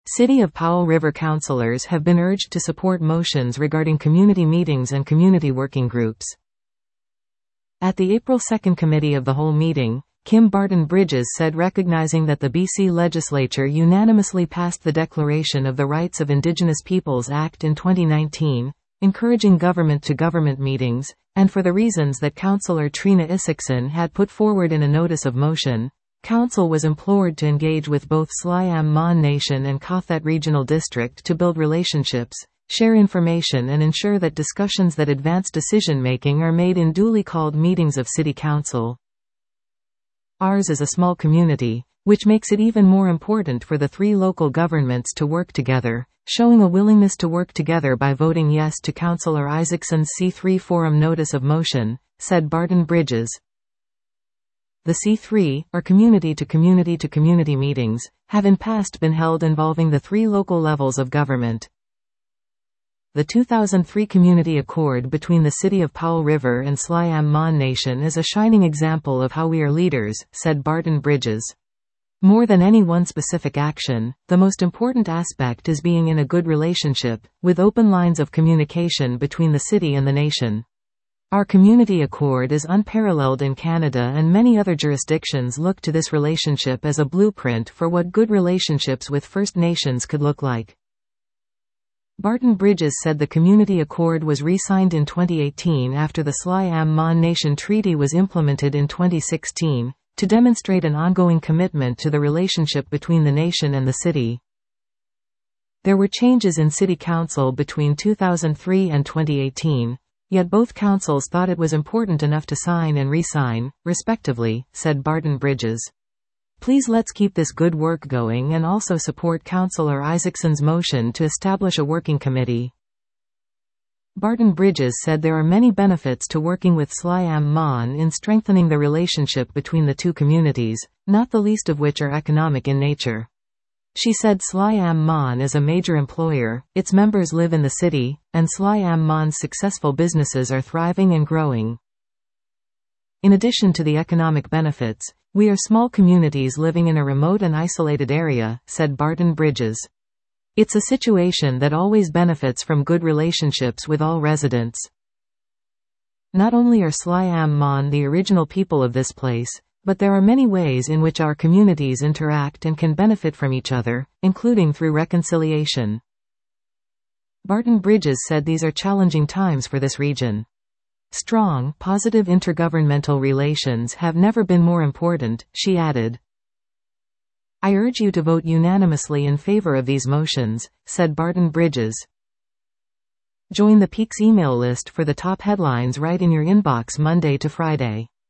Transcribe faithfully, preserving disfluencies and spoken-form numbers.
City of Powell River councillors have been urged to support motions regarding community meetings and community working groups. At the April second Committee of the Whole meeting, Kim Barton Bridges said recognizing that the B C Legislature unanimously passed the Declaration of the Rights of Indigenous Peoples Act in twenty nineteen, encouraging government-to-government meetings, and for the reasons that Councillor Trina Isaacson had put forward in a notice of motion, Council was implored to engage with both Sliam-Mon Nation and Cothet Regional District to build relationships, share information and ensure that discussions that advance decision-making are made in duly called meetings of City Council. Ours is a small community, which makes it even more important for the three local governments to work together, showing a willingness to work together by voting yes to Councillor Isaacson's C three Forum Notice of Motion, said Barton Bridges. The C three, or community-to-community-to-community meetings, have in past been held involving the three local levels of government. The two thousand three Community Accord between the City of Powell River and Sliam-Mon Nation is a shining example of how we are leaders, said Barton Bridges. More than any one specific action, the most important aspect is being in a good relationship, with open lines of communication between the city and the nation. Our Community Accord is unparalleled in Canada, and many other jurisdictions look to this relationship as a blueprint for what good relationships with First Nations could look like. Barton Bridges said the Community Accord was re-signed in twenty eighteen after the Sliam-Mon Nation Treaty was implemented in twenty sixteen, to demonstrate an ongoing commitment to the relationship between the nation and the city. There were changes in City Council between two thousand three and twenty eighteen. Yet both councils thought it was important enough to sign and re-sign, respectively, said Barton Bridges. Please let's keep this good work going and also support Councillor Isaacson's motion to establish a working committee. Barton Bridges said there are many benefits to working with Sliam-Mon in strengthening the relationship between the two communities, not the least of which are economic in nature. She said Sliam-Mon is a major employer, its members live in the city, and Sliam-Mon's successful businesses are thriving and growing. In addition to the economic benefits, we are small communities living in a remote and isolated area, said Barton Bridges. It's a situation that always benefits from good relationships with all residents. Not only are Sliam-Mon the original people of this place, but there are many ways in which our communities interact and can benefit from each other, including through reconciliation. Barton Bridges said these are challenging times for this region. Strong, positive intergovernmental relations have never been more important, she added. I urge you to vote unanimously in favor of these motions, said Barton Bridges. Join the Peaks email list for the top headlines right in your inbox Monday to Friday.